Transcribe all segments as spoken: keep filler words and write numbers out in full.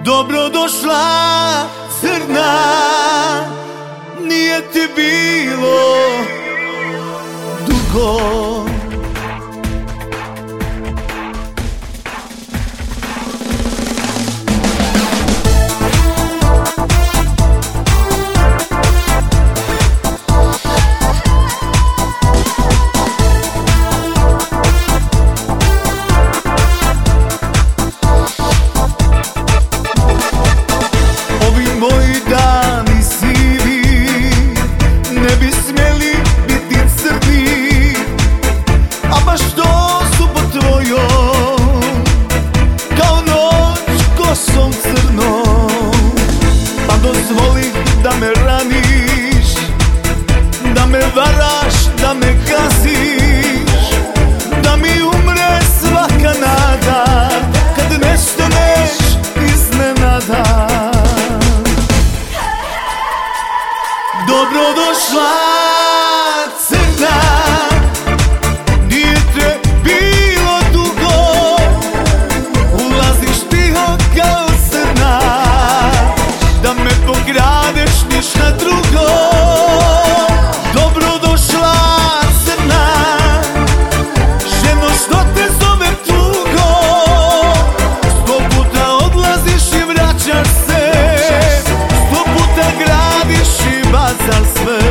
Dobro došla crna, nije ti bilo dugo. Moji dani sivi ne bi smjeli biti crni, a baš to su po tvojom, kao noć kosom crnom. Pa dozvoli da me raniš, da me varaš, da me gaziš, da mi umre svaka nada kad nestaneš iznenada. Dobro došla crna, nije te bilo dugo, ulaziš tiho kao crna, da me pokradeš ništa drugo. Dobro došla crna, ženo što te zove tugo, sto puta odlaziš i vraćaš se, sto puta gradiš i bacaš sve.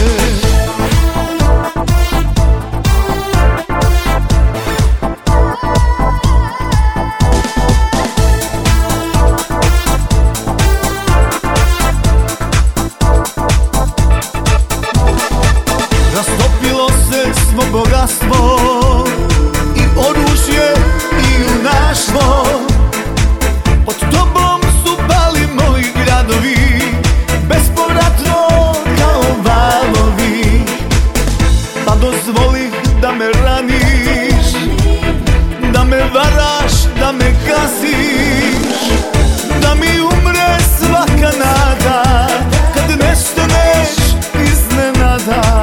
Rastopilo se svo bogatstvo i oružje i junaštvo, pod tobom su pali moji gradovi, bespovratno kao valovi. Pa dozvoli da me raniš, da me varaš, da me gaziš, da mi umre svaka nada kad nestaneš iznenada.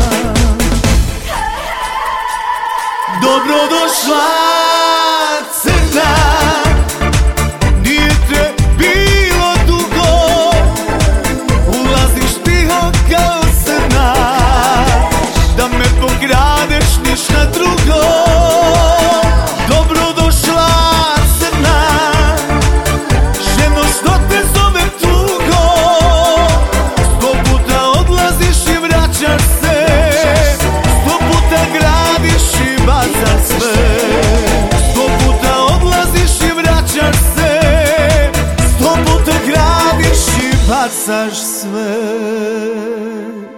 Dobro došla crna, nije te bilo dugo, ulaziš tiho kao crna, da me pokradeš ništa drugo. Dobro došla crna, ženo što te zove tugo, sto puta odlaziš i vraćaš se, sto puta gradiš i bacaš sve, sto puta odlaziš i vraćaš se, sto puta gradiš i bacaš sve.